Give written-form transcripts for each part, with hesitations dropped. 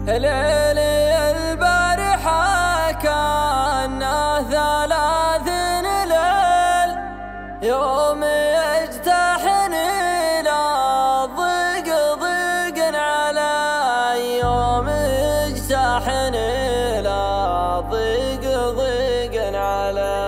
ليلي البارحة كأنه 30 ليل، يوم يجتاحني لا ضيق ضيق علي، يوم يجتاحني لا ضيق ضيق علي.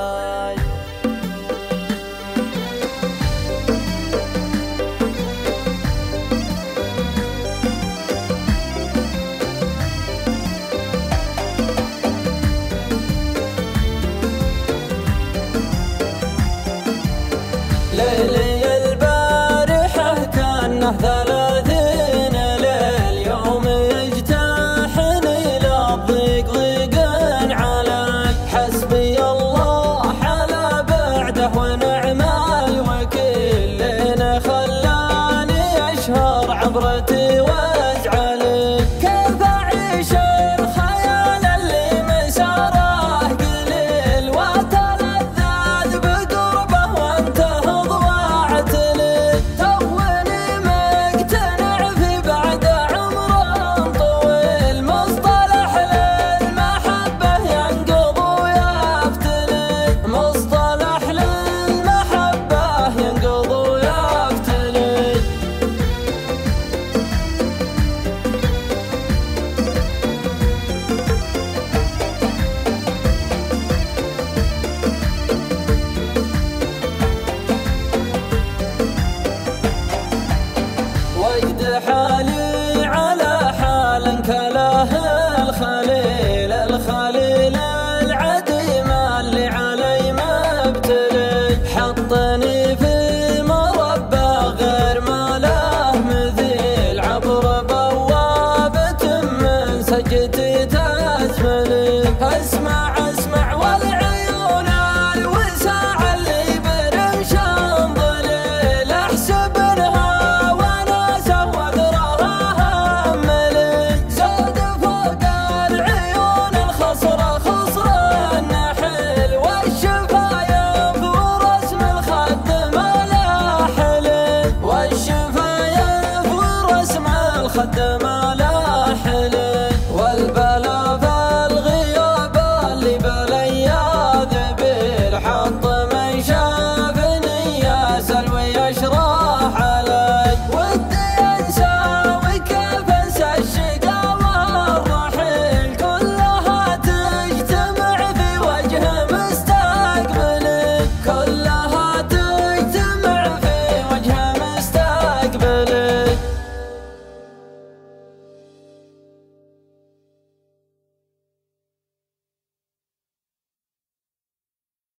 ليلي البارحة كأنه 30 ليل، يوم يجتاحني لا ضيق ضيق علي. حسبي الله على بعده ونعم الوكيل، لين خلاني أشهر عبرتي وازعلي. كيف أعيش الخيال اللي مساره قليل، وأتلذذ بقربه وانته ضوعت لي. توني مقتنع في بعد عمر طويل، مصطلح للمحبة ينقض ويفتلي، مصطلح للمحبة ينقض ويفتلي. وجد حالي على حال كله الخليل، الخليل العديم اللي علي مبتلي. حطني في مربى غير ما له مثيل، عبر بوابة من سجتي تزملي. اسمع والعيون الوسع اللي برمش ضليل، احسب انها وناسه وذرها هملي. زاد فوق العيون الخصره خصر النحل، والشفايف ورسم الخد ما له حلي، والشفايف ورسم الخد ما له